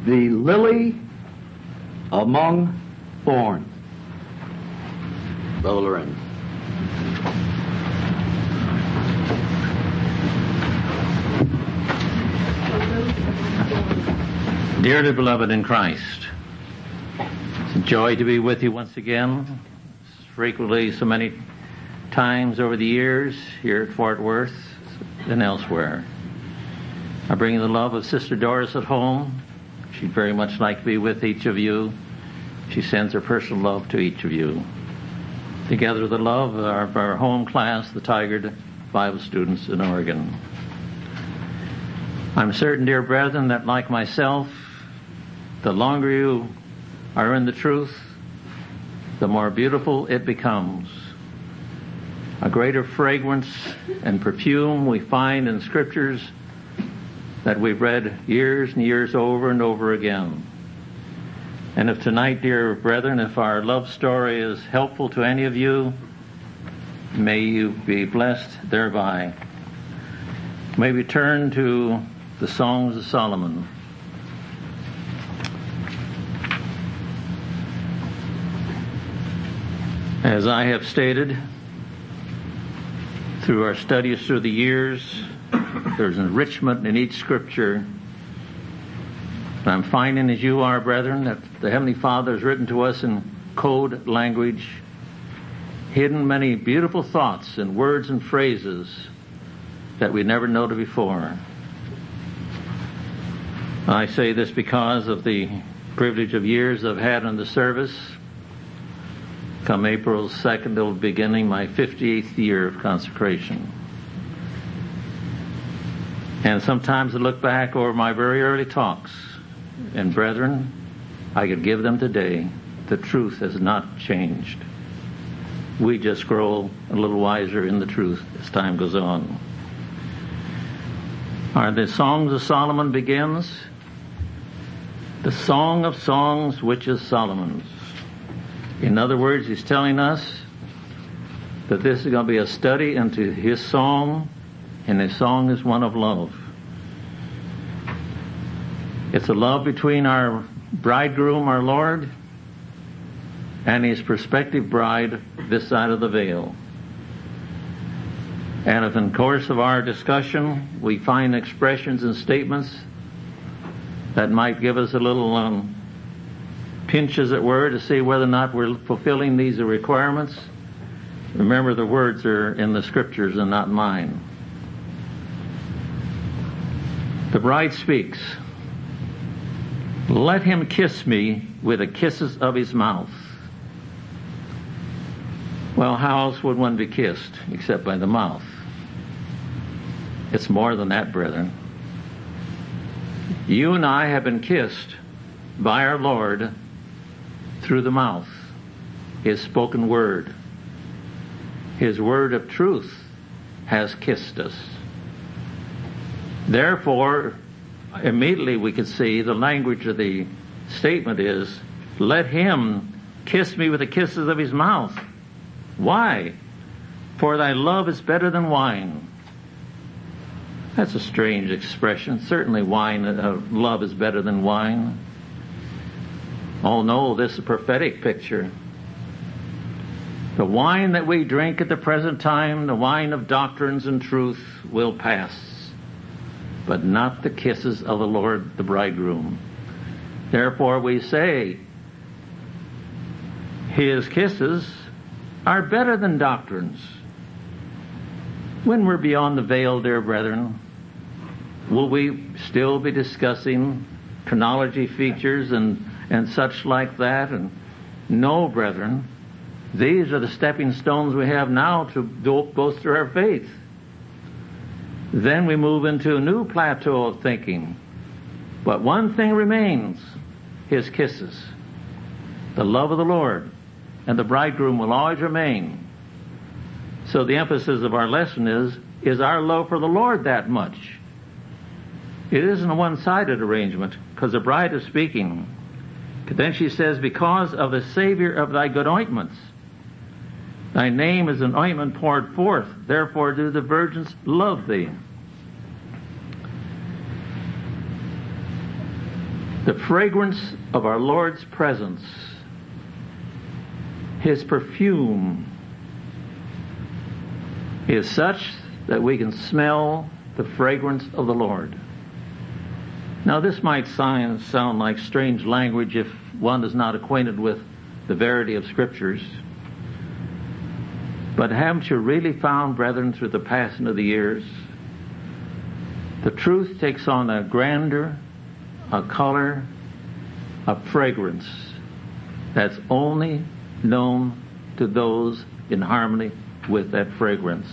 the lily among thorns. Brother Loren. Dearly beloved in Christ, it's a joy to be with you once again, frequently so many times over the years here at Fort Worth and elsewhere. I bring you the love of Sister Doris at home. She'd very much like to be with each of you. She sends her personal love to each of you. Together the love of our home class, the Tigard Bible students in Oregon. I'm certain, dear brethren, that like myself, the longer you are in the truth, the more beautiful it becomes. A greater fragrance and perfume we find in scriptures that we've read years and years over and over again. And if tonight, dear brethren, if our love story is helpful to any of you, may you be blessed thereby. May we turn to the Songs of Solomon. As I have stated, through our studies through the years, there's enrichment in each scripture. And I'm finding, as you are, brethren, that the Heavenly Father has written to us in code language, hidden many beautiful thoughts and words and phrases that we never noted before. I say this because of the privilege of years I've had in the service. Come April 2nd, it'll be beginning my 58th year of consecration. And sometimes I look back over my very early talks, and brethren, I could give them today. The truth has not changed. We just grow a little wiser in the truth as time goes on. The Songs of Solomon begins, the Song of Songs, which is Solomon's. In other words, he's telling us that this is going to be a study into his song, and his song is one of love. It's a love between our bridegroom, our Lord, and his prospective bride this side of the veil. And if in the course of our discussion we find expressions and statements that might give us a little pinch, as it were, to see whether or not we're fulfilling these requirements, remember the words are in the scriptures and not mine. The bride speaks, "Let him kiss me with the kisses of his mouth." Well, how else would one be kissed except by the mouth? It's more than that, brethren. You and I have been kissed by our Lord through the mouth, his spoken word. His word of truth has kissed us. Therefore, immediately we could see the language of the statement is, "Let him kiss me with the kisses of his mouth." Why? "For thy love is better than wine." That's a strange expression. Certainly love is better than wine. Oh no, this is a prophetic picture. The wine that we drink at the present time, the wine of doctrines and truth, will pass, but not the kisses of the Lord, the bridegroom. Therefore we say, his kisses are better than doctrines. When we're beyond the veil, dear brethren, will we still be discussing chronology features and such like that? And no, brethren, these are the stepping stones we have now to go through our faith. Then we move into a new plateau of thinking. But one thing remains, his kisses. The love of the Lord and the bridegroom will always remain. So the emphasis of our lesson is our love for the Lord that much? It isn't a one-sided arrangement, because the bride is speaking. Then she says, "Because of the Savior of thy good ointments. Thy name is an ointment poured forth, therefore do the virgins love thee." The fragrance of our Lord's presence, His perfume, is such that we can smell the fragrance of the Lord. Now, this might sound like strange language if one is not acquainted with the verity of Scriptures. But haven't you really found, brethren, through the passing of the years, the truth takes on a grandeur, a color, a fragrance that's only known to those in harmony with that fragrance.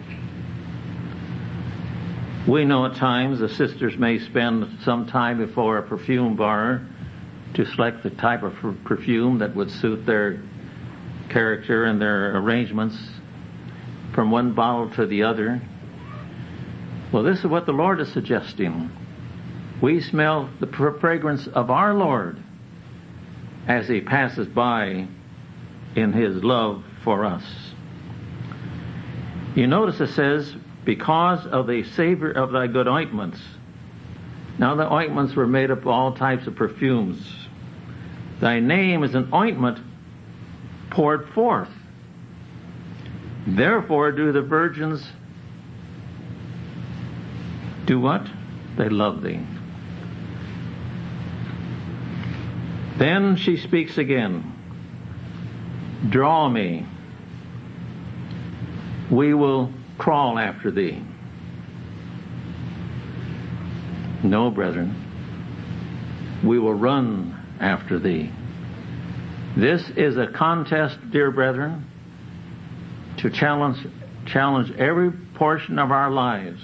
We know at times the sisters may spend some time before a perfume bar to select the type of perfume that would suit their character and their arrangements from one bottle to the other. Well, this is what the Lord is suggesting. We smell the fragrance of our Lord as He passes by in His love for us. You notice it says, because of the savor of thy good ointments. Now the ointments were made of all types of perfumes. Thy name is an ointment poured forth. Therefore do the virgins do what? They love thee. Then she speaks again. Draw me. We will crawl after thee. No, brethren. We will run after thee. This is a contest, dear brethren, to challenge every portion of our lives.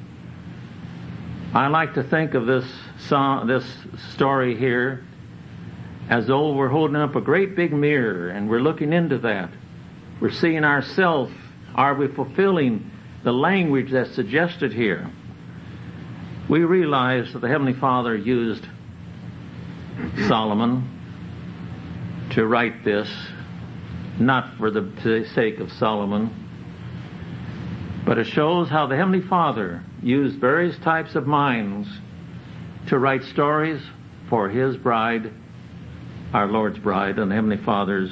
I like to think of this story here as though we're holding up a great big mirror and we're looking into that. We're seeing ourselves. Are we fulfilling the language that's suggested here? We realize that the Heavenly Father used Solomon to write this, not for the sake of Solomon, but it shows how the Heavenly Father used various types of minds to write stories for His bride, our Lord's bride, and the Heavenly Father's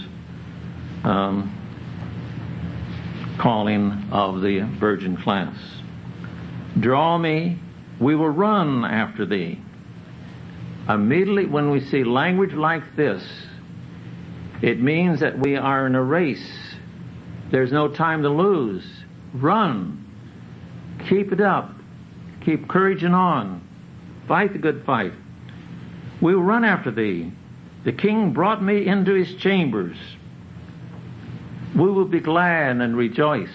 calling of the virgin class. Draw me, we will run after thee. Immediately when we see language like this, it means that we are in a race. There's no time to lose. Run. Keep it up. Keep couraging on. Fight the good fight. We will run after thee. The king brought me into his chambers. We will be glad and rejoice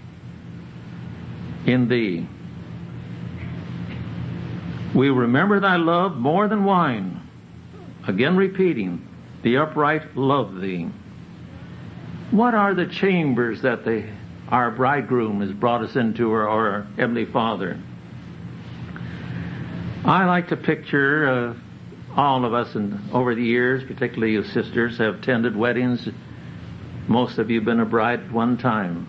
in thee. We remember thy love more than wine. Again repeating, the upright love thee. What are the chambers that our bridegroom has brought us into, or our Heavenly Father? I like to picture all of us, and over the years, particularly you sisters, have attended weddings. Most of you have been a bride at one time.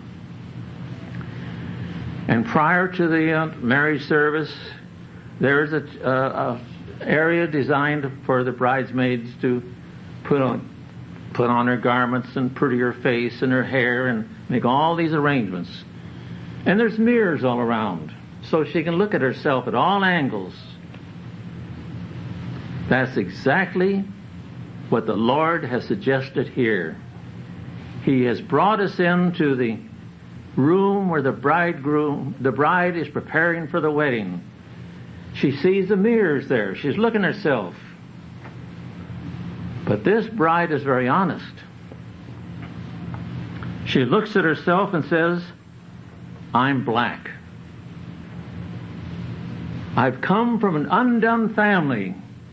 And prior to the marriage service, there's a area designed for the bridesmaids to put on her garments and pretty her face and her hair and make all these arrangements. And there's mirrors all around, so she can look at herself at all angles. That's exactly what the Lord has suggested here. He has brought us into the room where the bride is preparing for the wedding. She sees the mirrors there. She's looking at herself. But this bride is very honest. She looks at herself and says, I'm black. I've come from an undone family.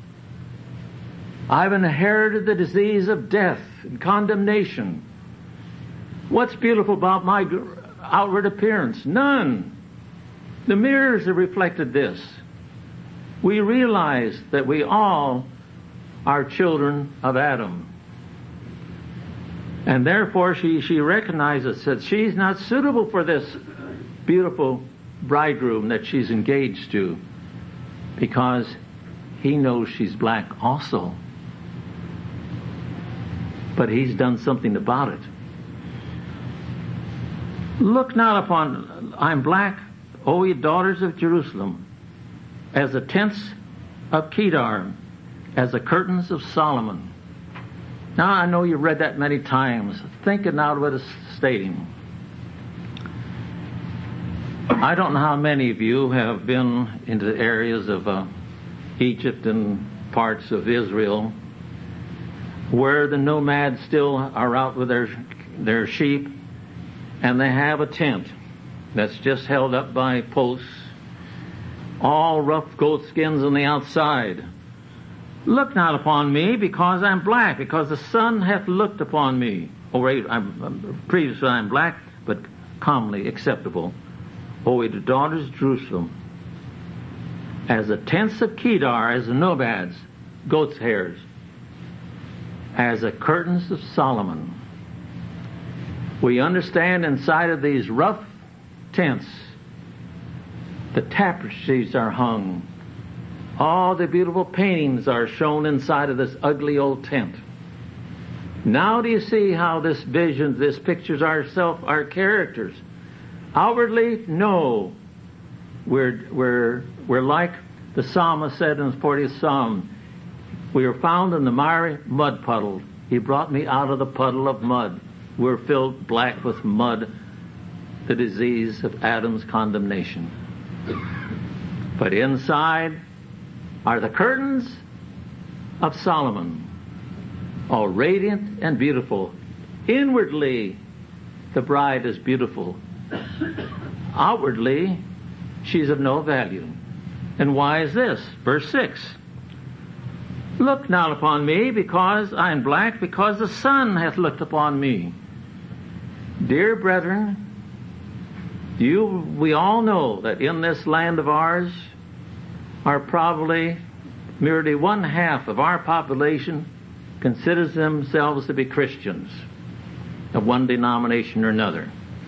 I've inherited the disease of death and condemnation. What's beautiful about my outward appearance? None. The mirrors have reflected this. We realize that we all are children of Adam. And therefore she recognizes that she's not suitable for this beautiful bridegroom that she's engaged to, because he knows she's black also. But he's done something about it. Look not upon, I'm black, O ye daughters of Jerusalem, as the tents of Kedar, as the curtains of Solomon. Now I know you've read that many times. Think it now what it's stating. I don't know how many of you have been into the areas of Egypt and parts of Israel where the nomads still are out with their sheep, and they have a tent that's just held up by posts, all rough goat skins on the outside. Look not upon me, because I'm black, because the sun hath looked upon me. Previously I'm black, but commonly acceptable. O ye daughters of Jerusalem, as the tents of Kedar, as the nomads, goat's hairs, as the curtains of Solomon. We understand inside of these rough tents, the tapestries are hung. All the beautiful paintings are shown inside of this ugly old tent. Now do you see how this vision, this pictures our characters? Outwardly, no. We're like the psalmist said in the 40th Psalm. We are found in the miry mud puddle. He brought me out of the puddle of mud. We're filled black with mud, the disease of Adam's condemnation. But inside are the curtains of Solomon, all radiant and beautiful. Inwardly, the bride is beautiful. Outwardly, she's of no value. And why is this? Verse 6. Look not upon me, because I am black, because the sun hath looked upon me. Dear brethren, we all know that in this land of ours are probably merely 1/2 of our population considers themselves to be Christians of one denomination or another.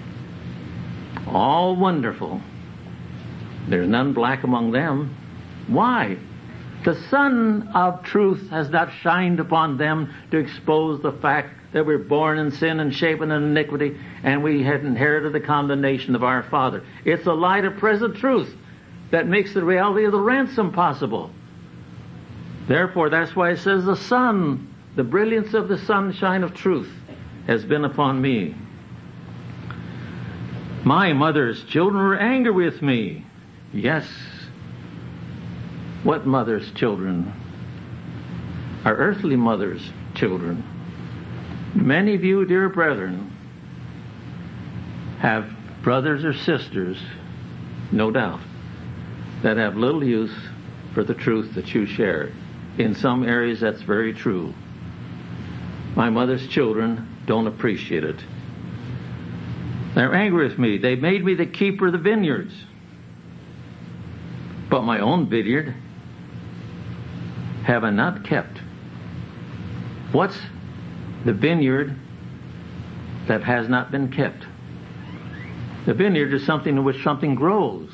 All wonderful. There's none black among them. Why? The sun of truth has not shined upon them to expose the fact that we're born in sin and shapen in iniquity, and we had inherited the condemnation of our Father. It's the light of present truth that makes the reality of the ransom possible. Therefore, that's why it says the sun, the brilliance of the sunshine of truth has been upon me. My mother's children were angry with me. Yes. What mother's children? Our earthly mother's children. Many of you, dear brethren, have brothers or sisters, no doubt, that have little use for the truth that you share. In some areas, that's very true. My mother's children don't appreciate it. They're angry with me. They made me the keeper of the vineyards. But my own vineyard have I not kept. What's the vineyard that has not been kept? The vineyard is something in which something grows.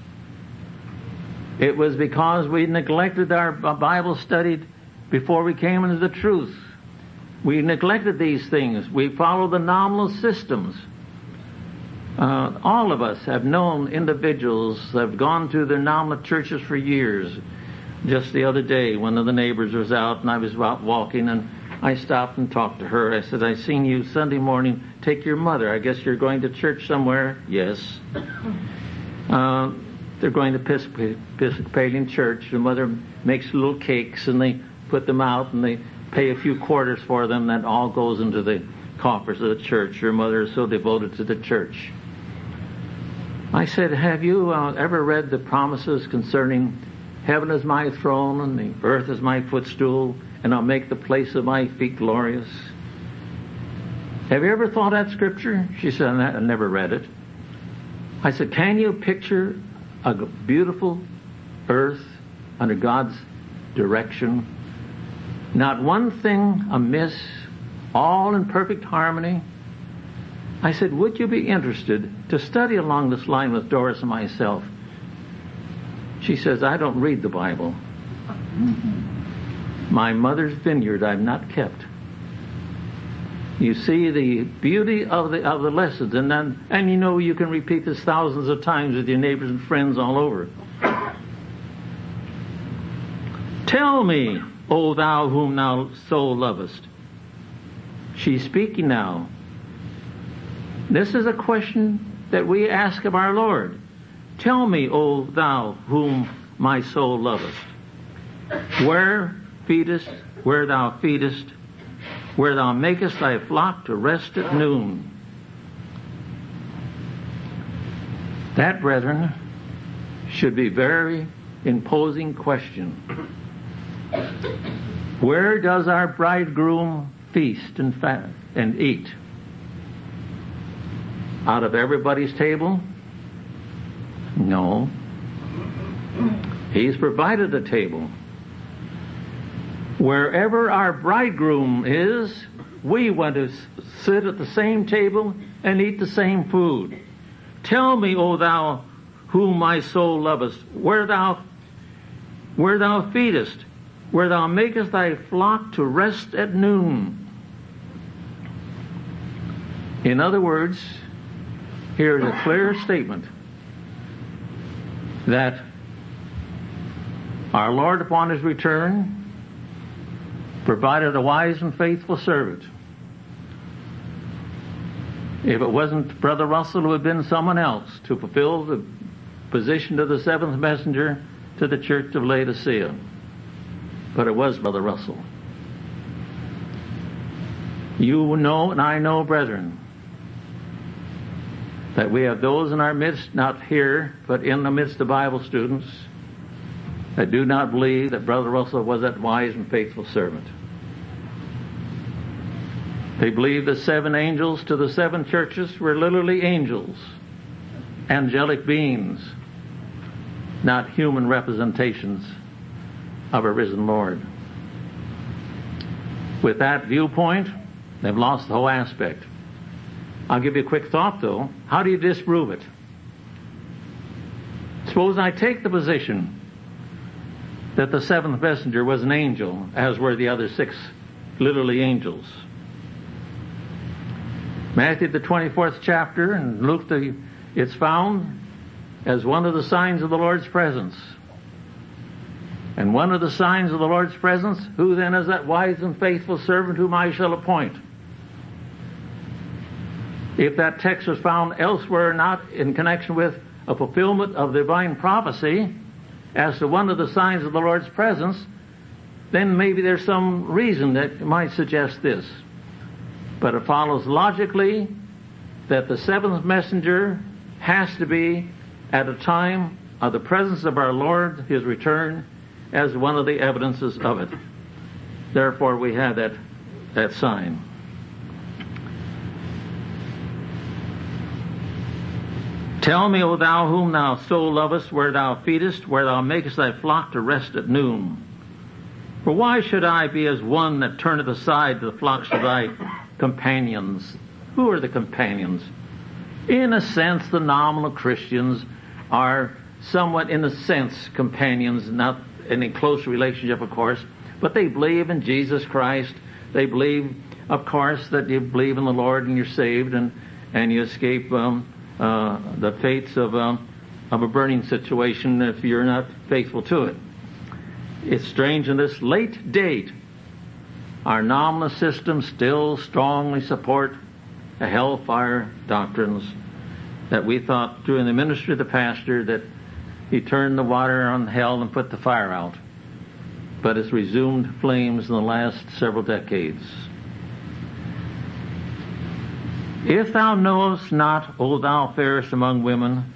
It was because we neglected our Bible study before we came into the truth. We neglected these things. We followed the nominal systems. All of us have known individuals that have gone to their nominal churches for years. Just the other day, one of the neighbors was out, and I was out walking, and I stopped and talked to her. I said, I seen you Sunday morning take your mother. I guess you're going to church somewhere? Yes. They're going to Episcopalian church. The mother makes little cakes, and they put them out, and they pay a few quarters for them. That all goes into the coffers of the church. Your mother is so devoted to the church. I said, have you ever read the promises concerning heaven is my throne and the earth is my footstool, and I'll make the place of my feet glorious? Have you ever thought that scripture? She said, I never read it. I said, can you picture a beautiful earth under God's direction? Not one thing amiss, all in perfect harmony. I said, would you be interested to study along this line with Doris and myself? She says, I don't read the Bible. My mother's vineyard I've not kept. You see the beauty of the lessons, and you know you can repeat this thousands of times with your neighbors and friends all over. Tell me, O thou whom thou so lovest. She's speaking now. This is a question that we ask of our Lord. Tell me, O thou whom my soul lovest. Where thou feedest, where thou makest thy flock to rest at noon. That, brethren, should be a very imposing question. Where does our bridegroom feast and eat? Out of everybody's table? No. He's provided a table. Wherever our bridegroom is, we want to sit at the same table and eat the same food. Tell me, O thou whom my soul lovest, where thou feedest, where thou makest thy flock to rest at noon. In other words, here is a clear statement that our Lord upon his return provided a wise and faithful servant. If it wasn't Brother Russell, it would have been someone else to fulfill the position of the seventh messenger to the church of Laodicea. But it was Brother Russell. You know and I know, brethren, that we have those in our midst, not here, but in the midst of Bible students, that do not believe that Brother Russell was that wise and faithful servant. They believe the seven angels to the seven churches were literally angels, angelic beings, not human representations of a risen Lord. With that viewpoint, they've lost the whole aspect. I'll give you a quick thought, though. How do you disprove it? Suppose I take the position that the seventh messenger was an angel, as were the other six literally angels. Matthew the 24th chapter and Luke it's found as one of the signs of the Lord's presence. And one of the signs of the Lord's presence, who then is that wise and faithful servant whom I shall appoint? If that text was found elsewhere or not in connection with a fulfillment of divine prophecy as to one of the signs of the Lord's presence, then maybe there's some reason that might suggest this. But it follows logically that the seventh messenger has to be at a time of the presence of our Lord, his return, as one of the evidences of it. Therefore we have that sign. Tell me, O thou whom thou so lovest, where thou feedest, where thou makest thy flock to rest at noon. For why should I be as one that turneth aside to the flocks of thy companions? Who are the companions? In a sense, the nominal Christians are somewhat, in a sense, companions, not in a close relationship, of course, but they believe in Jesus Christ. They believe, of course, that you believe in the Lord and you're saved and you escape the fates of a burning situation if you're not faithful to it. It's strange in this late date, our nominal systems still strongly support the hellfire doctrines that we thought during the ministry of the pastor that he turned the water on hell and put the fire out. But it's resumed flames in the last several decades. If thou knowest not, O thou fairest among women,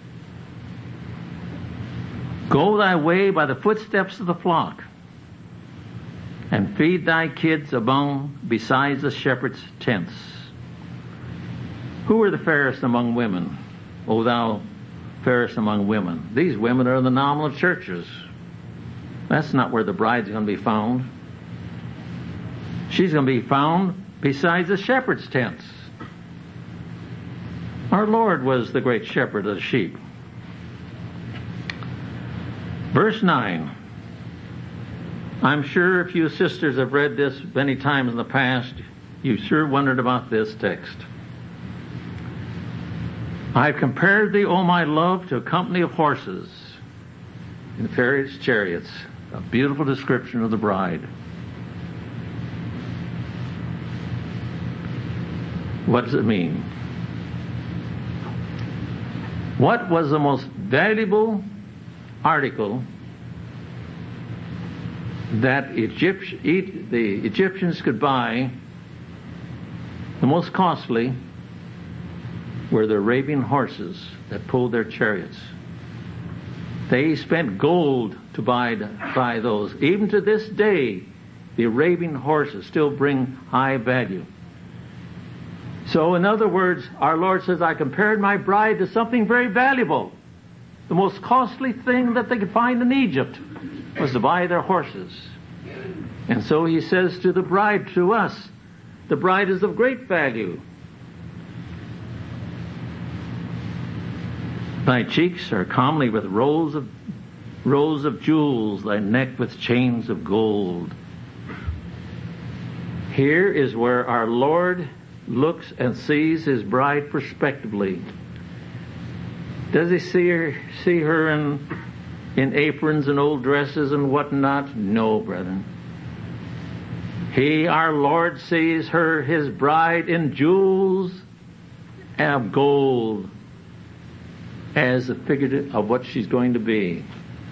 go thy way by the footsteps of the flock, and feed thy kids besides the shepherd's tents. Who are the fairest among women, O thou fairest among women? These women are in the nominal churches. That's not where the bride's going to be found. She's going to be found besides the shepherd's tents. Our Lord was the great shepherd of the sheep. Verse 9. I'm sure if you sisters have read this many times in the past, you sure wondered about this text. I've compared thee, O my love, to a company of horses in various chariots. A beautiful description of the bride. What does it mean? What was the most valuable article that the Egyptians could buy? The most costly were the Arabian horses that pulled their chariots. They spent gold to buy those. Even to this day, the Arabian horses still bring high value. So, in other words, our Lord says, I compared my bride to something very valuable. The most costly thing that they could find in Egypt was to buy their horses. And so he says to the bride, to us, the bride is of great value. Thy cheeks are comely with rows of jewels, thy neck with chains of gold. Here is where our Lord looks and sees his bride prospectively. Does he see her in aprons and old dresses and whatnot? No, brethren. He, our Lord, sees her, his bride, in jewels of gold as a figure of what she's going to be.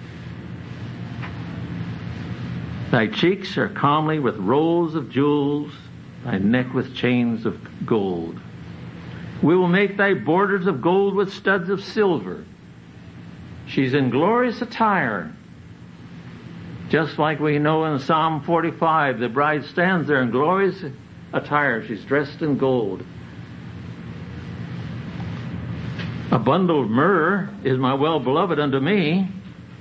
Thy cheeks are comely with rows of jewels, thy neck with chains of gold. We will make thy borders of gold with studs of silver. She's in glorious attire. Just like we know in Psalm 45, the bride stands there in glorious attire. She's dressed in gold. A bundle of myrrh is my well-beloved unto me.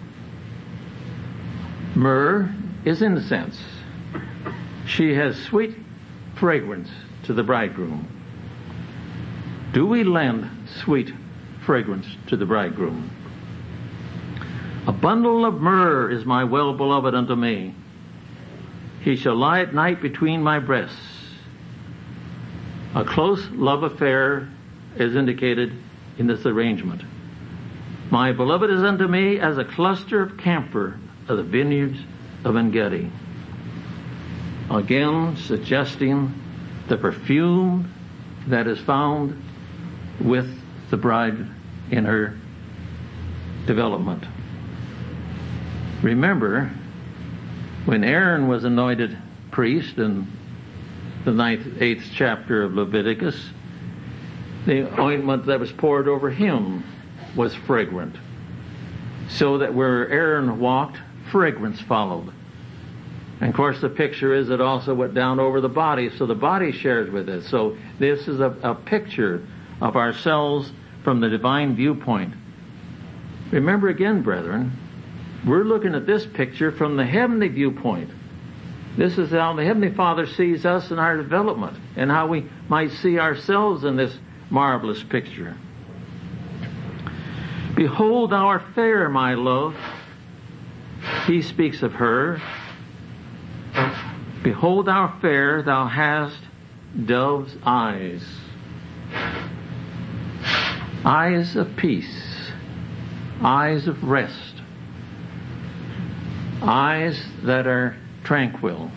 Myrrh is incense. She has sweet fragrance to the bridegroom. Do we lend sweet fragrance to the bridegroom? A bundle of myrrh is my well-beloved unto me. He shall lie at night between my breasts. A close love affair is indicated in this arrangement. My beloved is unto me as a cluster of camphor of the vineyards of En-Gedi. Again, suggesting the perfume that is found with the bride in her development. Remember, when Aaron was anointed priest in the 8th chapter of Leviticus, the ointment that was poured over him was fragrant. So that where Aaron walked, fragrance followed. And of course the picture is it also went down over the body, so the body shares with it. So this is a picture of ourselves from the divine viewpoint. Remember again, brethren, we're looking at this picture from the heavenly viewpoint. This is how the Heavenly Father sees us in our development and how we might see ourselves in this marvelous picture. Behold, thou art fair, my love. He speaks of her. Behold, thou art fair, thou hast dove's eyes. Eyes of peace. Eyes of rest. Eyes that are tranquil.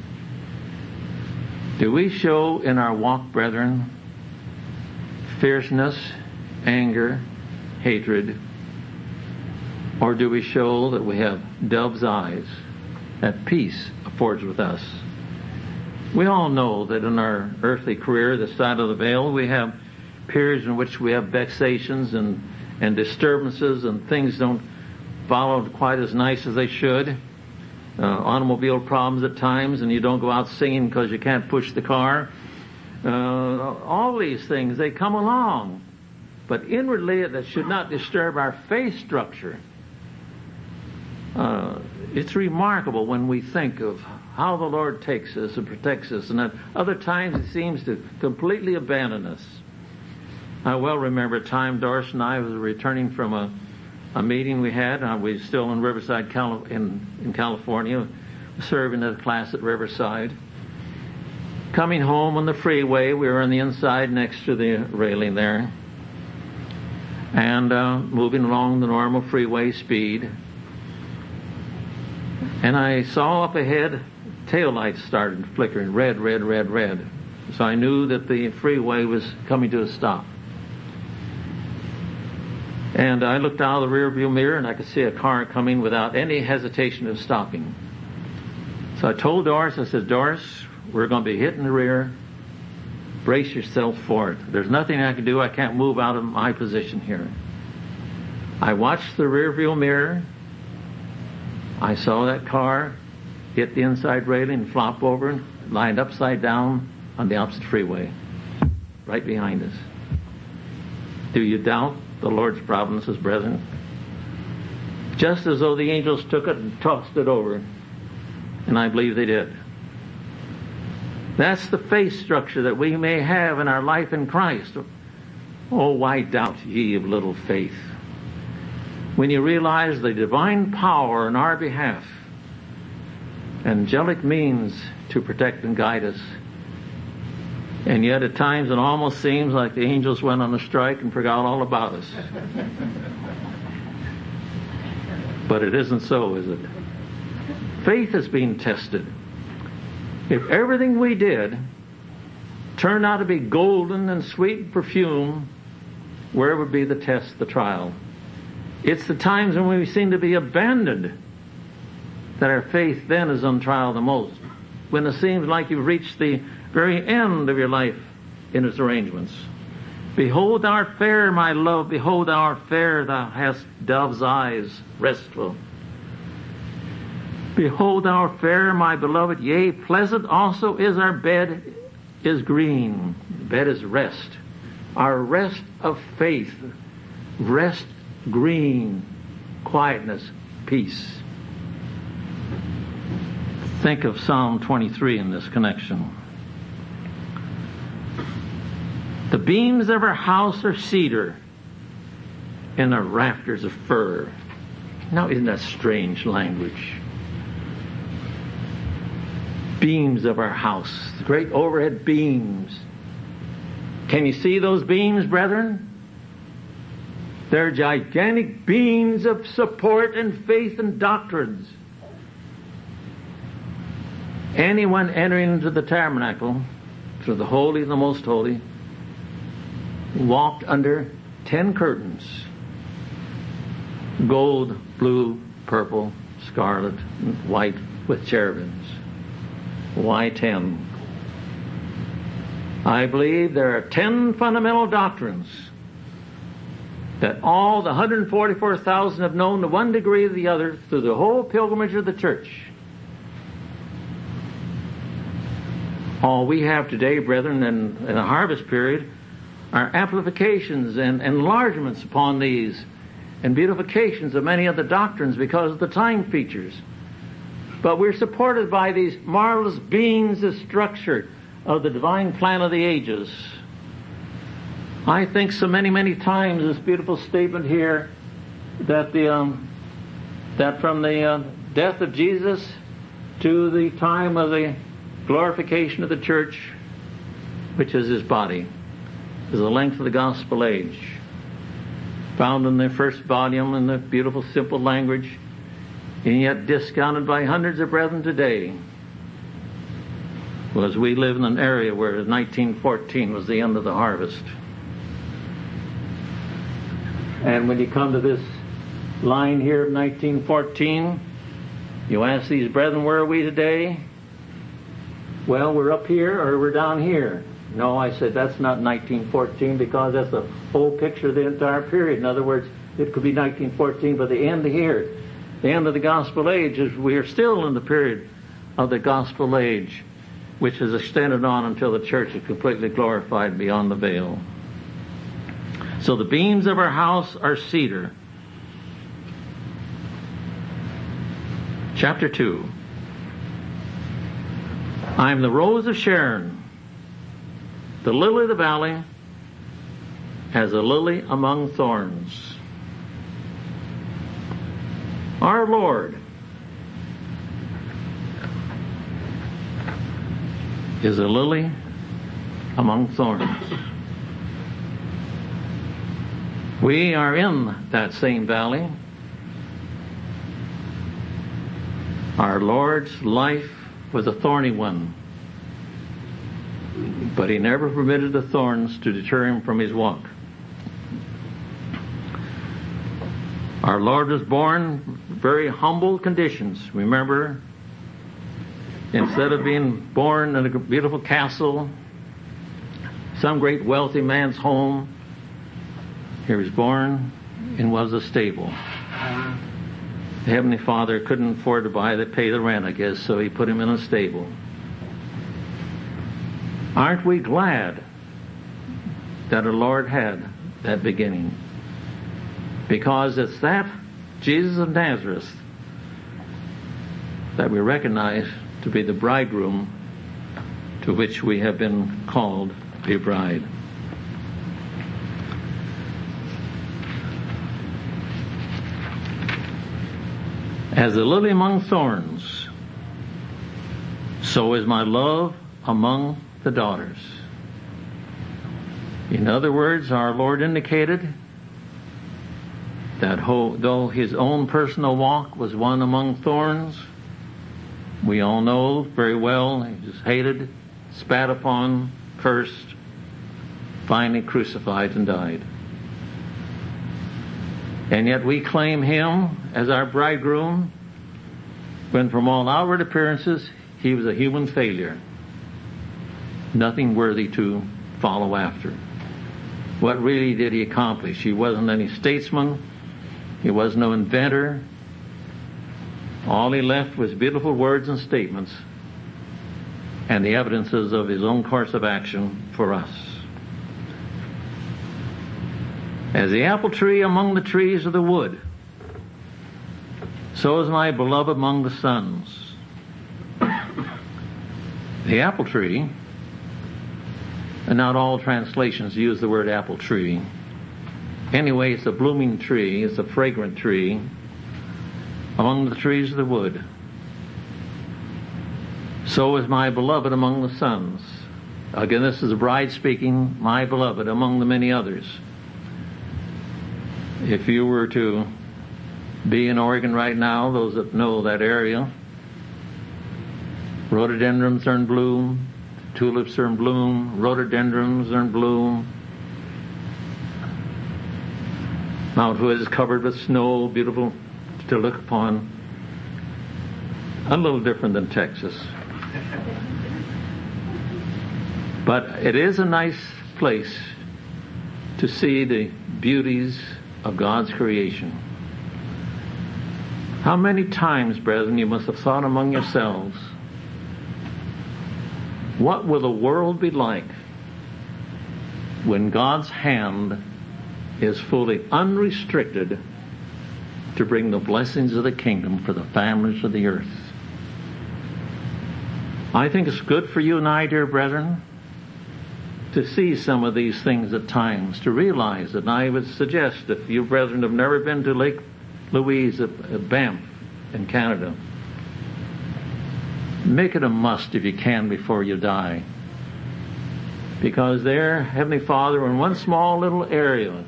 Do we show in our walk, brethren, fierceness, anger, hatred, or do we show that we have dove's eyes, that peace affords with us? We all know that in our earthly career, this side of the veil, we have periods in which we have vexations and disturbances, and things don't follow quite as nice as they should. Automobile problems at times, and you don't go out singing because you can't push the car. All these things, they come along. But inwardly, that should not disturb our faith structure. It's remarkable when we think of how the Lord takes us and protects us, and at other times He seems to completely abandon us. I well remember a time Doris and I was returning from a meeting we had. We were still in Riverside, in California, serving at a class at Riverside. Coming home on the freeway, we were on the inside next to the railing there, and moving along the normal freeway speed. And I saw up ahead, taillights started flickering, red, red, red, red. So I knew that the freeway was coming to a stop. And I looked out of the rearview mirror, and I could see a car coming without any hesitation of stopping. So I told Doris, I said, Doris, we're going to be hitting the rear. Brace yourself for it. There's nothing I can do. I can't move out of my position here. I watched the rearview mirror. I saw that car hit the inside railing and flop over and lined upside down on the opposite freeway, right behind us. Do you doubt the Lord's providences, brethren? Just as though the angels took it and tossed it over, and I believe they did. That's the faith structure that we may have in our life in Christ. Oh, why doubt ye of little faith? When you realize the divine power in our behalf, angelic means to protect and guide us, and yet at times it almost seems like the angels went on a strike and forgot all about us. But it isn't so, is it? Faith is being tested. If everything we did turned out to be golden and sweet perfume, where would be the test, the trial? It's the times when we seem to be abandoned that our faith then is on trial the most. When it seems like you've reached the very end of your life in its arrangements. Behold thou art fair, my love, behold thou art fair, thou hast dove's eyes, restful. Behold thou art fair, my beloved, yea, pleasant also is our bed, is green. The bed is rest. Our rest of faith, rest green, quietness, peace. Think of Psalm 23 in this connection. The beams of our house are cedar, and the rafters of fir. Now, isn't that strange language? Beams of our house, the great overhead beams. Can you see those beams, brethren? They're gigantic beams of support and faith and doctrines. Anyone entering into the tabernacle, through the holy and the most holy, walked under 10 curtains. Gold, blue, purple, scarlet, and white with cherubims. Why 10? I believe there are 10 fundamental doctrines that all the 144,000 have known to one degree or the other through the whole pilgrimage of the church. All we have today, brethren, in the harvest period, are amplifications and enlargements upon these, and beautifications of many of the doctrines because of the time features. But we're supported by these marvelous beams of structure of the divine plan of the ages. I think so many times this beautiful statement here that that from the death of Jesus to the time of the glorification of the church, which is his body, is the length of the gospel age, found in the first volume in the beautiful simple language, and yet discounted by hundreds of brethren today. Because we live in an area where 1914 was the end of the harvest. And when you come to this line here of 1914, you ask these brethren, where are we today? Well, we're up here or we're down here. No, I said, that's not 1914 because that's the whole picture of the entire period. In other words, it could be 1914, but the end here, the end of the gospel age, is we are still in the period of the gospel age, which is extended on until the church is completely glorified beyond the veil. So the beams of our house are cedar. Chapter 2. I am the rose of Sharon, the lily of the valley, as a lily among thorns. Our Lord is a lily among thorns. We are in that same valley. Our Lord's life was a thorny one, but He never permitted the thorns to deter Him from His walk. Our Lord was born very humble conditions. Remember, instead of being born in a beautiful castle, some great wealthy man's home, He was born and was a stable. The Heavenly Father couldn't afford to pay the rent, I guess, so He put Him in a stable. Aren't we glad that our Lord had that beginning? Because it's that Jesus of Nazareth that we recognize to be the bridegroom to which we have been called a bride. As the lily among thorns, so is my love among the daughters. In other words, our Lord indicated that though His own personal walk was one among thorns, we all know very well He was hated, spat upon first, finally crucified and died. And yet we claim Him as our bridegroom when from all outward appearances He was a human failure, nothing worthy to follow after. What really did He accomplish? He wasn't any statesman. He was no inventor. All He left was beautiful words and statements and the evidences of His own course of action for us. As the apple tree among the trees of the wood, so is my beloved among the sons. The apple tree, and not all translations use the word apple tree. Anyway, it's a blooming tree, it's a fragrant tree among the trees of the wood. So is my beloved among the sons. Again, this is the bride speaking, my beloved among the many others. If you were to be in Oregon right now, those that know that area, rhododendrons are in bloom, tulips are in bloom, rhododendrons are in bloom. Mount Hood is covered with snow, beautiful to look upon. A little different than Texas. But it is a nice place to see the beauties of God's creation. How many times, brethren, you must have thought among yourselves, what will the world be like when God's hand is fully unrestricted to bring the blessings of the kingdom for the families of the earth? I think it's good for you and I, dear brethren, to see some of these things at times, to realize that. And I would suggest, if you brethren have never been to Lake Louise at Banff in Canada, make it a must if you can before you die. Because there, Heavenly Father, in one small little area,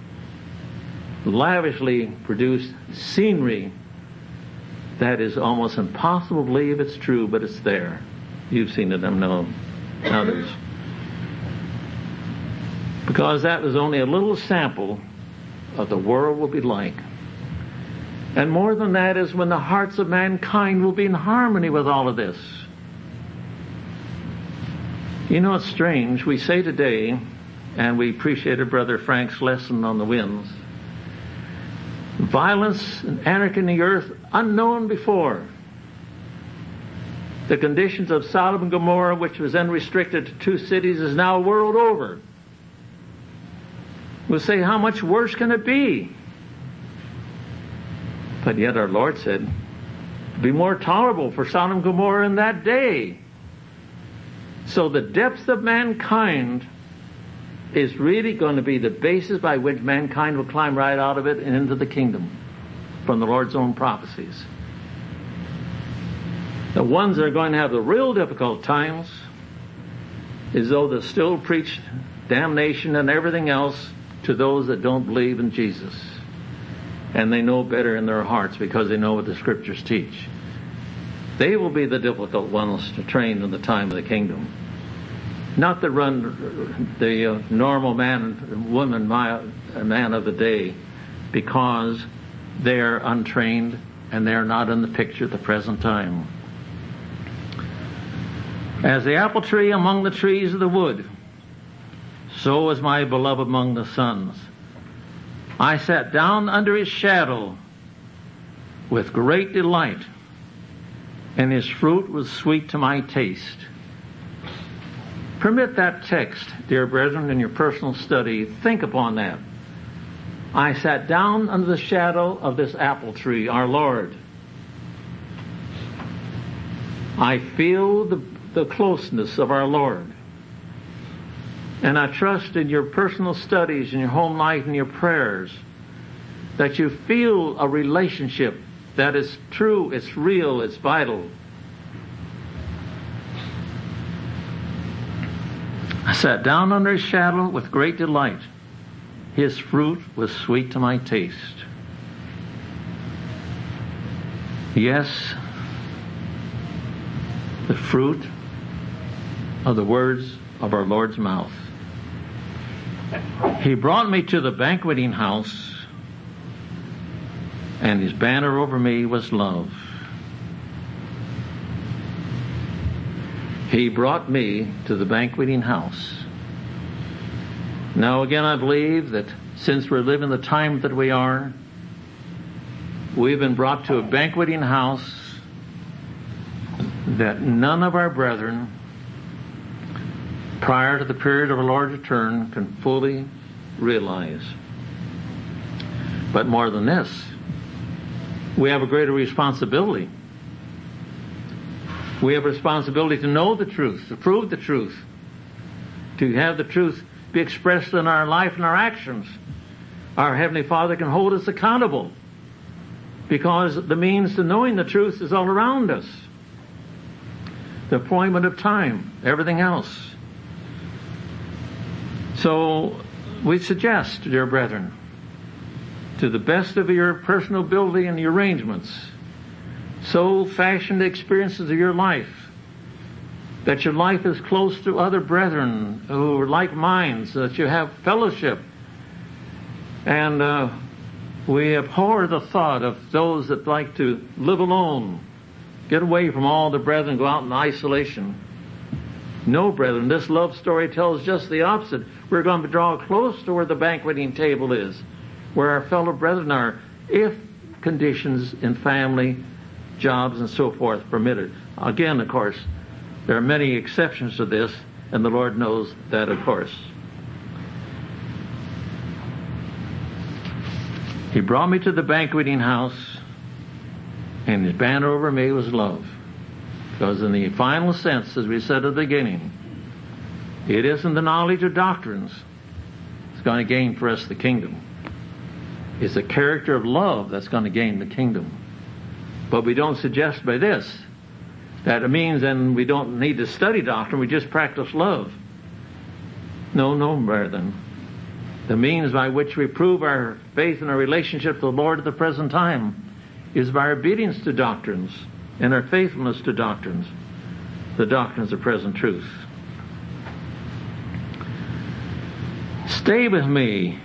lavishly produced scenery that is almost impossible to believe it's true, but it's there. You've seen it, I know others. Because that was only a little sample of the world will be like. And more than that is when the hearts of mankind will be in harmony with all of this. You know, it's strange. We say today, and we appreciated Brother Frank's lesson on the winds, violence and anarchy in the earth unknown before. The conditions of Sodom and Gomorrah, which was then restricted to 2 cities, is now world over. We'll say, how much worse can it be? But yet our Lord said, it'd be more tolerable for Sodom and Gomorrah in that day. So the depth of mankind is really going to be the basis by which mankind will climb right out of it and into the kingdom from the Lord's own prophecies. The ones that are going to have the real difficult times as though they still preach damnation and everything else to those that don't believe in Jesus. And they know better in their hearts because they know what the Scriptures teach. They will be the difficult ones to train in the time of the kingdom. Not the normal man and woman, man of the day, because they are untrained and they are not in the picture at the present time. As the apple tree among the trees of the wood, so is my beloved among the sons. I sat down under his shadow with great delight, and his fruit was sweet to my taste. Permit that text, dear brethren, in your personal study. Think upon that. I sat down under the shadow of this apple tree, our Lord. I feel the closeness of our Lord. And I trust in your personal studies, in your home life, and your prayers, that you feel a relationship that is true, it's real, it's vital. I sat down under his shadow with great delight. His fruit was sweet to my taste. Yes, the fruit of the words of our Lord's mouth. He brought me to the banqueting house, and his banner over me was love. He brought me to the banqueting house. Now again, I believe that since we're living the time that we are, we've been brought to a banqueting house that none of our brethren, prior to the period of our Lord's return, can fully realize. But more than this, we have a greater responsibility. We have a responsibility to know the truth, to prove the truth, to have the truth be expressed in our life and our actions. Our Heavenly Father can hold us accountable because the means to knowing the truth is all around us. The appointment of time, everything else. So we suggest, dear brethren, to the best of your personal ability and your arrangements, so fashion the experiences of your life that your life is close to other brethren who are like minds, that you have fellowship. And we abhor the thought of those that like to live alone, get away from all the brethren, go out in isolation. No, brethren, this love story tells just the opposite. We're going to draw close to where the banqueting table is, where our fellow brethren are, if conditions in family, jobs, and so forth permit it. Again, of course, there are many exceptions to this, and the Lord knows that, of course. He brought me to the banqueting house, and his banner over me was love. Because in the final sense, as we said at the beginning, it isn't the knowledge of doctrines that's going to gain for us the kingdom. It's the character of love that's going to gain the kingdom. But we don't suggest by this that it means then we don't need to study doctrine, we just practice love. No, brethren. The means by which we prove our faith and our relationship to the Lord at the present time is by our obedience to doctrines and our faithfulness to doctrines, the doctrines of present truth. Stay with me.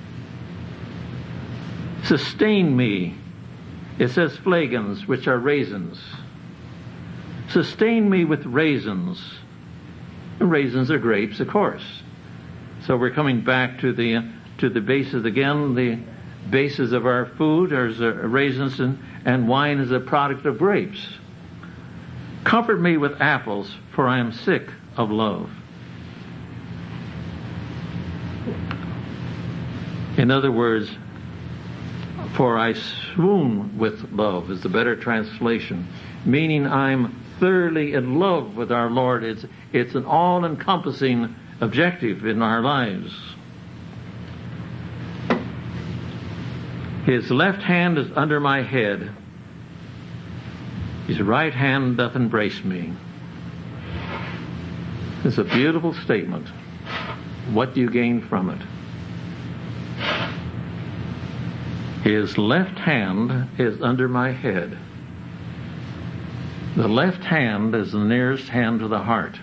Sustain me. It says flagons, which are raisins. Sustain me with raisins. And raisins are grapes, of course. So we're coming back to the basis again. The basis of our food is raisins, and wine is a product of grapes. Comfort me with apples, for I am sick of love. In other words, for I swoon with love is the better translation, meaning I'm thoroughly in love with our Lord. It's an all-encompassing objective in our lives. His left hand is under my head. His right hand doth embrace me. It's a beautiful statement. What do you gain from it? His left hand is under my head. The left hand is the nearest hand to the heart.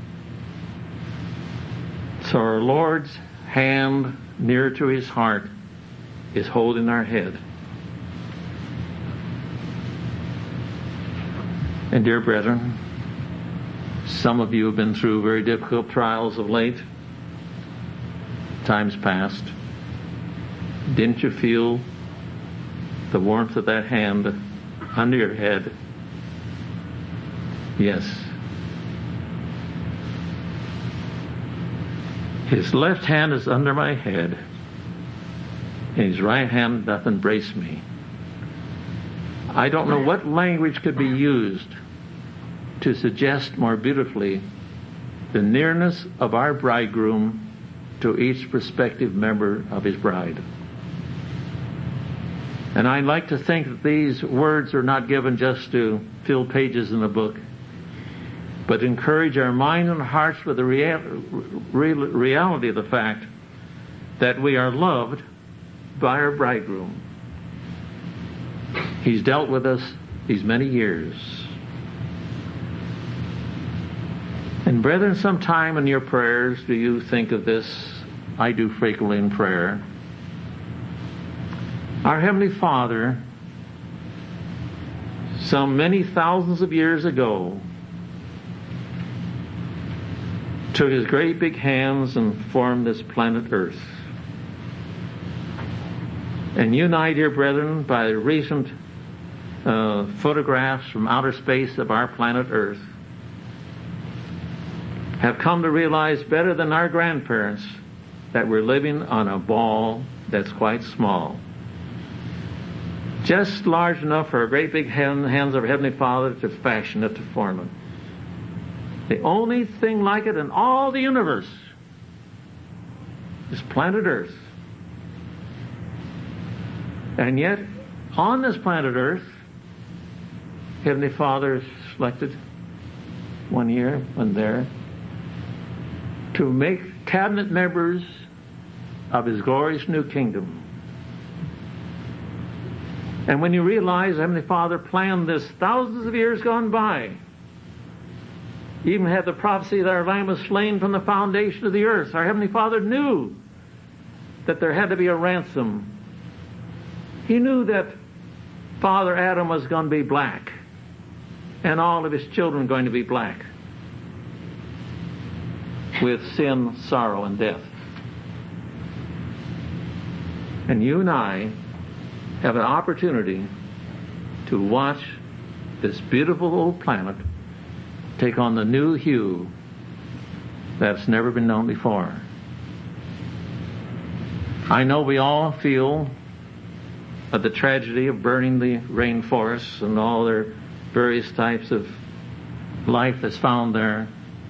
So our Lord's hand near to his heart is holding our head. And dear brethren, some of you have been through very difficult trials of late, times past. Didn't you feel the warmth of that hand under your head? Yes. His left hand is under my head, and his right hand doth embrace me. I don't know what language could be used to suggest more beautifully the nearness of our bridegroom to each prospective member of his bride. And I like to think that these words are not given just to fill pages in a book, but encourage our mind and hearts with the reality of the fact that we are loved by our bridegroom. He's dealt with us these many years. And brethren, sometime in your prayers, do you think of this? I do frequently in prayer. Our Heavenly Father, some many thousands of years ago, took his great big hands and formed this planet Earth. And you and I, dear brethren, by recent photographs from outer space of our planet Earth, have come to realize better than our grandparents that we're living on a ball that's quite small. Just large enough for a great big hands of our Heavenly Father to fashion it, to form it. The only thing like it in all the universe is planet Earth. And yet, on this planet Earth, Heavenly Father selected one here, one there, to make cabinet members of his glorious new kingdom. And when you realize Heavenly Father planned this thousands of years gone by, even had the prophecy that our Lamb was slain from the foundation of the earth, our Heavenly Father knew that there had to be a ransom. He knew that Father Adam was going to be black, and all of his children going to be black, with sin, sorrow, and death. And you and I have an opportunity to watch this beautiful old planet take on the new hue that's never been known before. I know we all feel the tragedy of burning the rainforests and all their various types of life that's found there.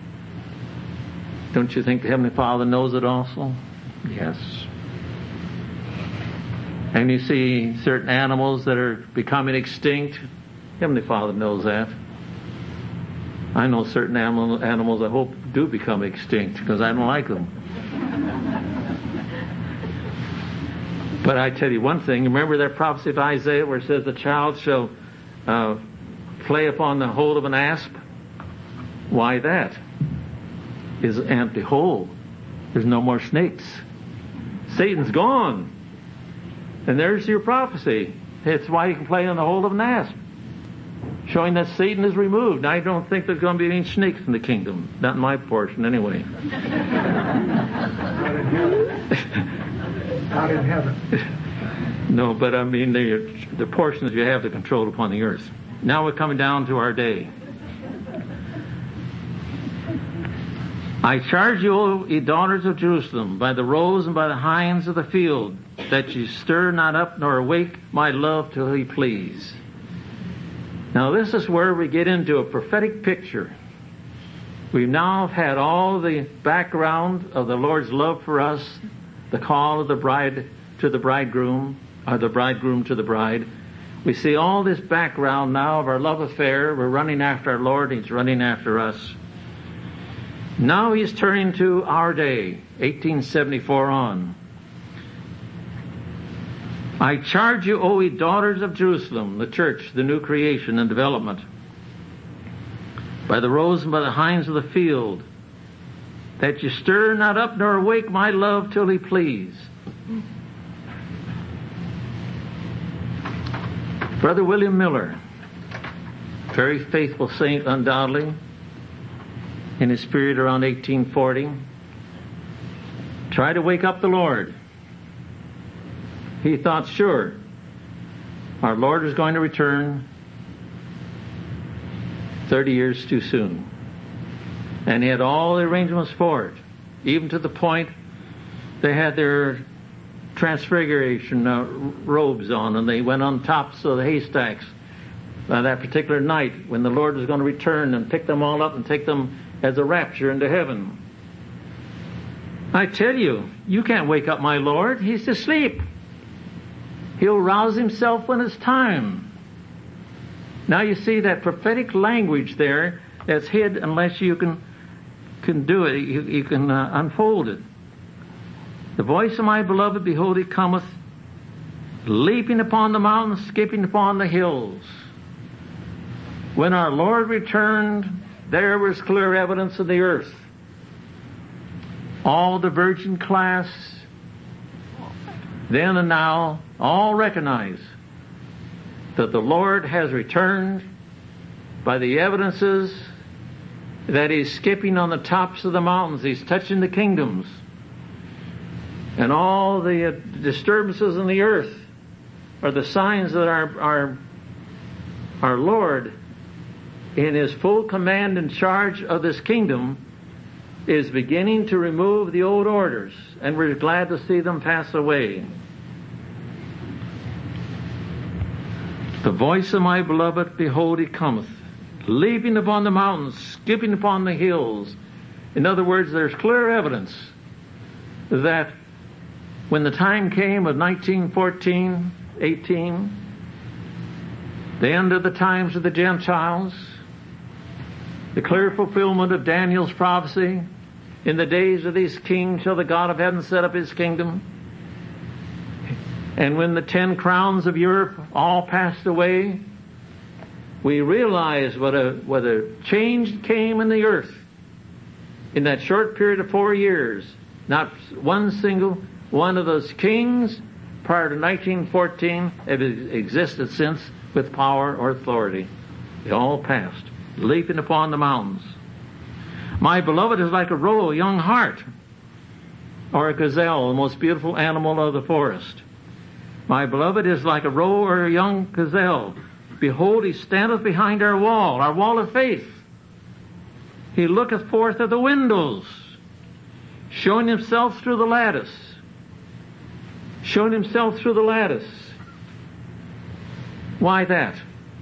Don't you think the Heavenly Father knows it also? Yes. And you see certain animals that are becoming extinct. Heavenly Father knows that. I know certain animals I hope do become extinct because I don't like them. But I tell you one thing, remember that prophecy of Isaiah where it says the child shall play upon the hole of an asp? Why that? Is an empty hole. There's no more snakes. Satan's gone. And there's your prophecy. It's why you can play on the hole of an asp, showing that Satan is removed. I don't think there's going to be any snakes in the kingdom. Not in my portion, anyway. Not in heaven. No, but I mean the portions you have to control upon the earth. Now we're coming down to our day. I charge you, ye daughters of Jerusalem, by the roes and by the hinds of the field, that ye stir not up nor awake my love till he please. Now this is where we get into a prophetic picture. We've now had all the background of the Lord's love for us, the call of the bride to the bridegroom, or the bridegroom to the bride. We see all this background now of our love affair. We're running after our Lord, He's running after us. Now he's turning to our day, 1874 on. I charge you, O ye daughters of Jerusalem, the church, the new creation and development, by the roes and by the hinds of the field, that you stir not up nor awake my love till he please. Brother William Miller, very faithful saint undoubtedly, in his period around 1840, tried to wake up the Lord. He thought, sure, our Lord was going to return 30 years too soon. And he had all the arrangements for it, even to the point they had their transfiguration robes on, and they went on tops of the haystacks that particular night when the Lord was going to return and pick them all up and take them as a rapture into heaven. I tell you, you can't wake up my Lord. He's asleep. He'll rouse himself when it's time. Now you see that prophetic language there that's hid unless you can do it. You can unfold it. The voice of my beloved, behold, he cometh, leaping upon the mountains, skipping upon the hills. When our Lord returned, there was clear evidence of the earth. All the virgin class, then and now, all recognize that the Lord has returned by the evidences that he's skipping on the tops of the mountains. He's touching the kingdoms. And all the disturbances in the earth are the signs that our Lord, in his full command and charge of this kingdom, is beginning to remove the old orders, and we're glad to see them pass away. The voice of my beloved, behold, he cometh, leaping upon the mountains, skipping upon the hills. In other words, there's clear evidence that when the time came of 1914, 18, the end of the times of the Gentiles, the clear fulfillment of Daniel's prophecy, in the days of these kings shall the God of heaven set up his kingdom. And when the 10 crowns of Europe all passed away, we realize what a change came in the earth in that short period of 4 years. Not one single one of those kings prior to 1914 have existed since with power or authority. They all passed, leaping upon the mountains. My beloved is like a roe, a young hart, or a gazelle, the most beautiful animal of the forest. My beloved is like a roe or a young gazelle. Behold, he standeth behind our wall of faith. He looketh forth at the windows, showing himself through the lattice. Showing himself through the lattice. Why that?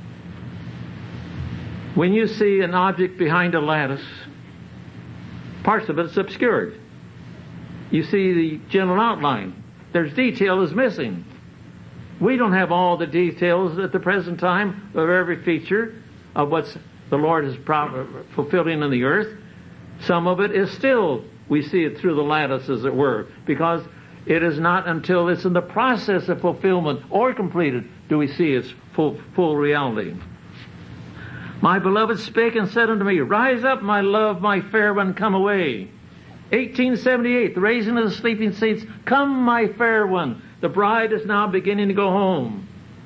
When you see an object behind a lattice, parts of it's obscured. You see the general outline. There's detail is missing. We don't have all the details at the present time of every feature of what the Lord is fulfilling in the earth. Some of it is still, we see it through the lattice, as it were, because it is not until it's in the process of fulfillment or completed do we see its full reality. My beloved spake and said unto me, rise up, my love, my fair one, come away. 1878, the raising of the sleeping saints. Come, my fair one. The bride is now beginning to go home.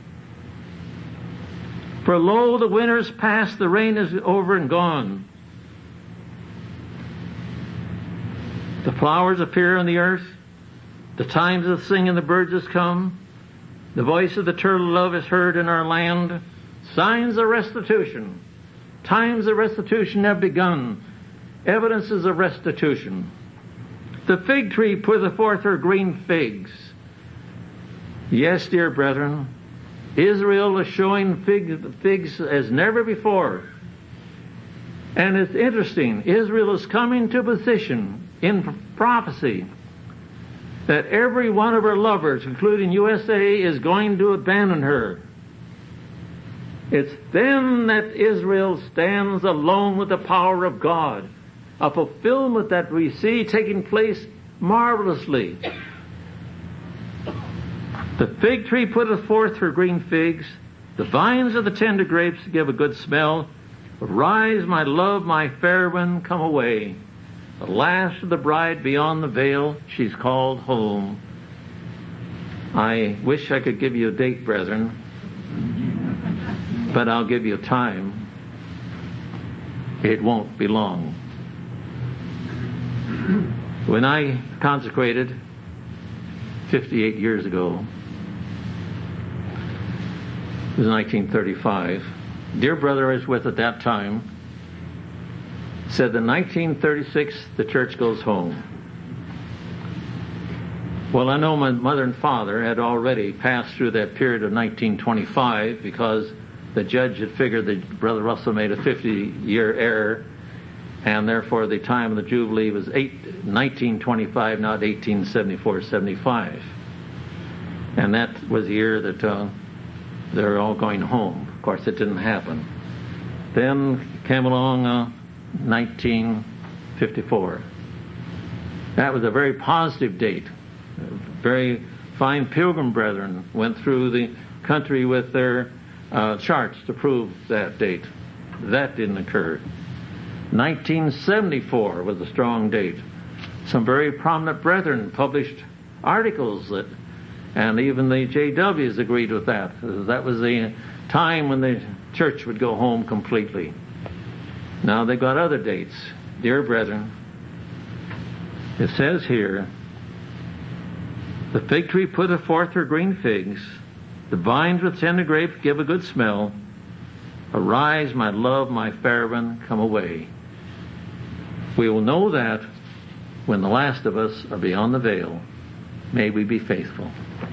For lo, the winter is past, the rain is over and gone. The flowers appear on the earth. The times of singing the birds has come. The voice of the turtle dove is heard in our land. Signs of restitution. Times of restitution have begun. Evidences of restitution. The fig tree putteth forth her green figs. Yes, dear brethren, Israel is showing figs as never before. And it's interesting, Israel is coming to a position in prophecy that every one of her lovers, including USA, is going to abandon her. It's then that Israel stands alone with the power of God a fulfillment that we see taking place marvelously. The fig tree putteth forth her green figs, the vines of the tender grapes give a good smell. Arise, my love, my fair one, come away. The last of the bride beyond the veil, she's called home. I wish I could give you a date, brethren, but I'll give you time. It won't be long. When I consecrated 58 years ago, it was 1935, dear brother I was with at that time said that in 1936 the church goes home. Well, I know my mother and father had already passed through that period of 1925 because the judge had figured that Brother Russell made a 50-year error, and therefore the time of the Jubilee was 1925, not 1874-75. And that was the year that they were all going home. Of course, it didn't happen. Then came along 1954. That was a very positive date. Very fine pilgrim brethren went through the country with their charts to prove that date. That didn't occur. 1974 was a strong date. Some very prominent brethren published articles that, and even the JWs agreed with that. That was the time when the church would go home completely. Now they've got other dates. Dear brethren, it says here, the fig tree putteth forth her green figs, the vines with tender grapes give a good smell. Arise, my love, my fair one, come away. We will know that when the last of us are beyond the veil. May we be faithful.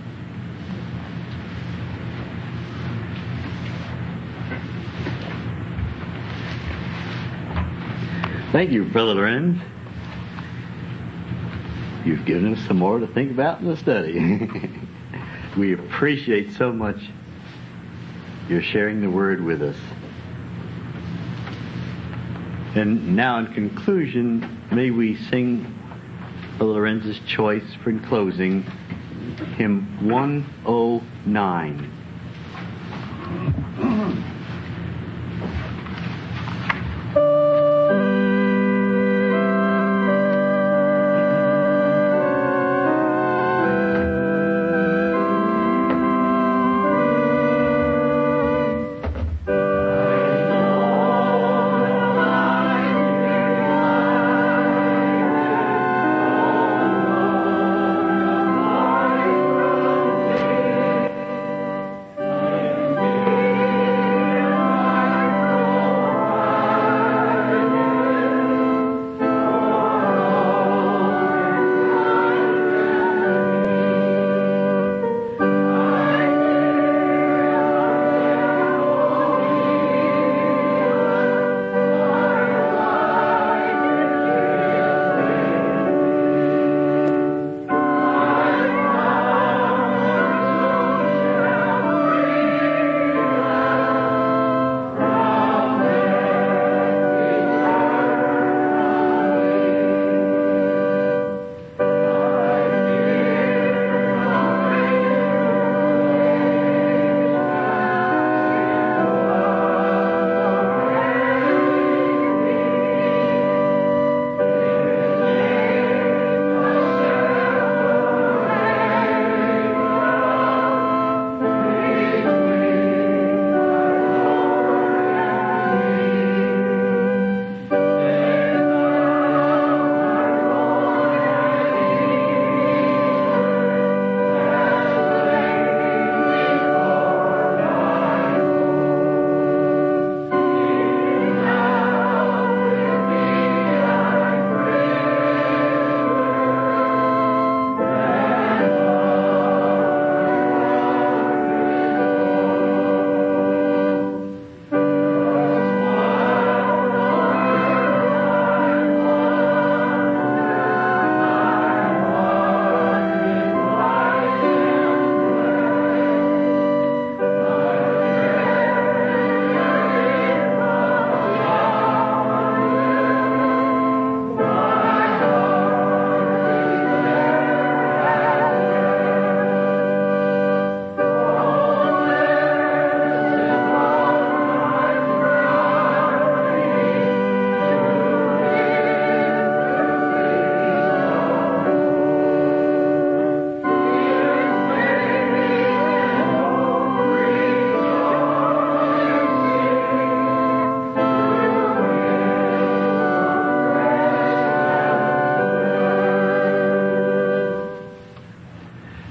Thank you, Brother Lorenz. You've given us some more to think about in the study. We appreciate so much your sharing the Word with us. And now in conclusion, may we sing Brother Lorenz's choice for closing, hymn 109.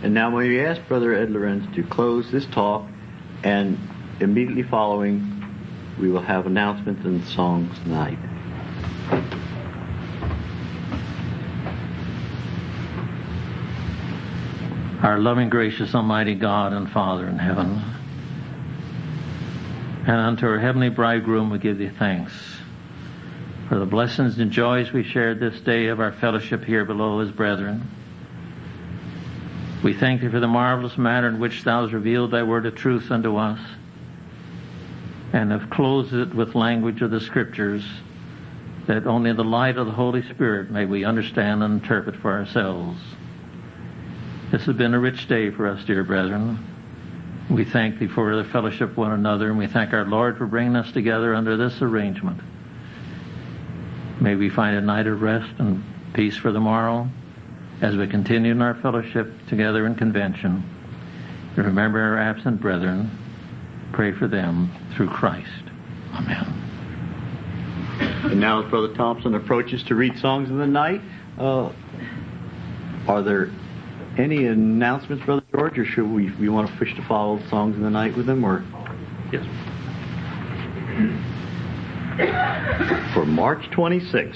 And now may we ask Brother Ed Lorenz to close this talk, and immediately following, we will have announcements and songs tonight. Our loving, gracious, almighty God and Father in heaven, and unto our heavenly bridegroom we give thee thanks for the blessings and joys we shared this day of our fellowship here below as brethren. We thank thee for the marvelous manner in which thou hast revealed thy word of truth unto us, and have closed it with language of the Scriptures, that only in the light of the Holy Spirit may we understand and interpret for ourselves. This has been a rich day for us, dear brethren. We thank thee for the fellowship of one another, and we thank our Lord for bringing us together under this arrangement. May we find a night of rest and peace for the morrow as we continue in our fellowship together in convention. Remember our absent brethren. Pray for them through Christ. Amen. And now as Brother Thompson approaches to read songs of the night, are there any announcements, Brother George, or should we want to push to follow the songs of the night with them, or? Yes. For March 26th.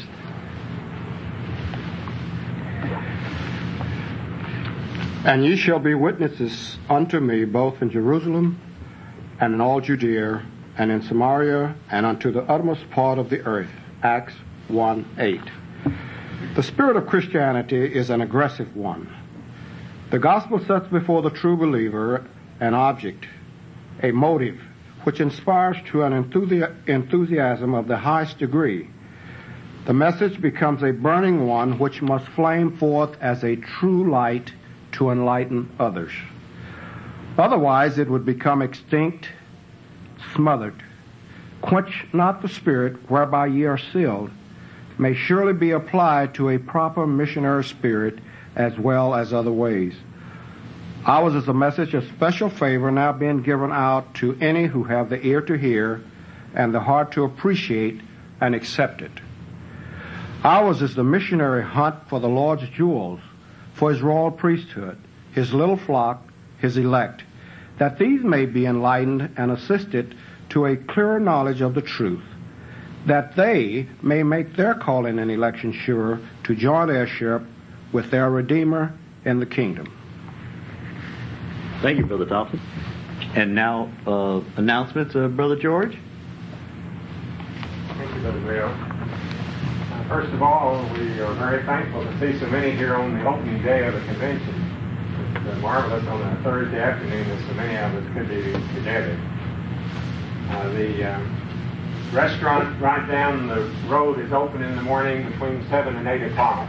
And ye shall be witnesses unto me both in Jerusalem and in all Judea and in Samaria and unto the uttermost part of the earth. Acts 1:8. The spirit of Christianity is an aggressive one. The gospel sets before the true believer an object, a motive, which inspires to an enthusiasm of the highest degree. The message becomes a burning one which must flame forth as a true light to enlighten others. Otherwise it would become extinct, smothered. Quench not the spirit whereby ye are sealed may surely be applied to a proper missionary spirit as well as other ways. Ours is a message of special favor now being given out to any who have the ear to hear and the heart to appreciate and accept it. Ours is the missionary hunt for the Lord's jewels, for his royal priesthood, his little flock, his elect, that these may be enlightened and assisted to a clearer knowledge of the truth, that they may make their calling and election sure to join heirship with their Redeemer in the kingdom. Thank you, Brother Thompson. And now, announcements of Brother George. Thank you, Brother Bill. First of all, we are very thankful to see so many here on the opening day of the convention. It's marvelous on a Thursday afternoon that so many of us could be together. The restaurant right down the road is open in the morning between 7 and 8 o'clock.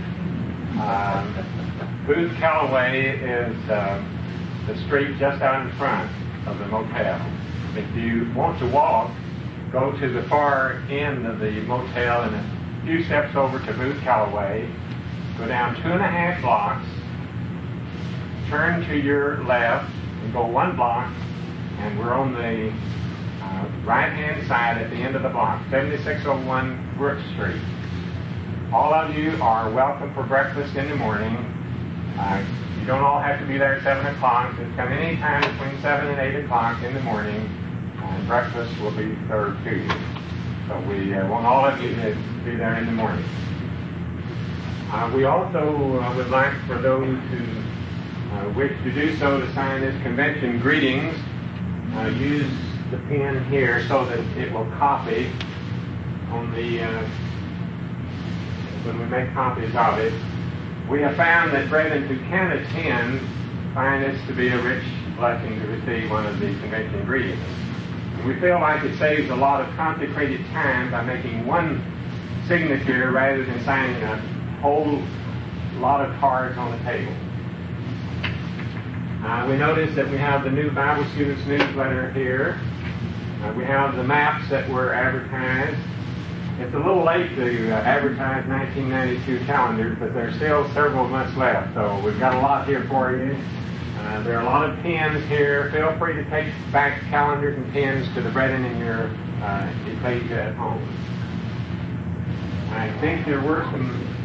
Booth Callaway is the street just out in front of the motel. If you want to walk, go to the far end of the motel and a few steps over to Booth Callaway, go down 2.5 blocks, turn to your left and go 1 block, and we're on the right-hand side at the end of the block, 7601 Brook Street. All of you are welcome for breakfast in the morning. You don't all have to be there at 7 o'clock. Just come any time between 7 and 8 o'clock in the morning, and breakfast will be served to you. So we want all of you to be there in the morning. We also would like for those who wish to do so to sign this convention greetings. Use the pen here so that it will copy on the when we make copies of it. We have found that brethren who can attend find this to be a rich blessing to receive one of the convention greetings. And we feel like it saves a lot of consecrated time by making one signature rather than signing a whole lot of cards on the table. We notice that we have the new Bible Students newsletter here. We have the maps that were advertised. It's a little late to advertise 1992 calendars, but there's still several months left, so we've got a lot here for you. There are a lot of pens here. Feel free to take back calendars and pens to the brethren in your ecclesia at home. I think there were some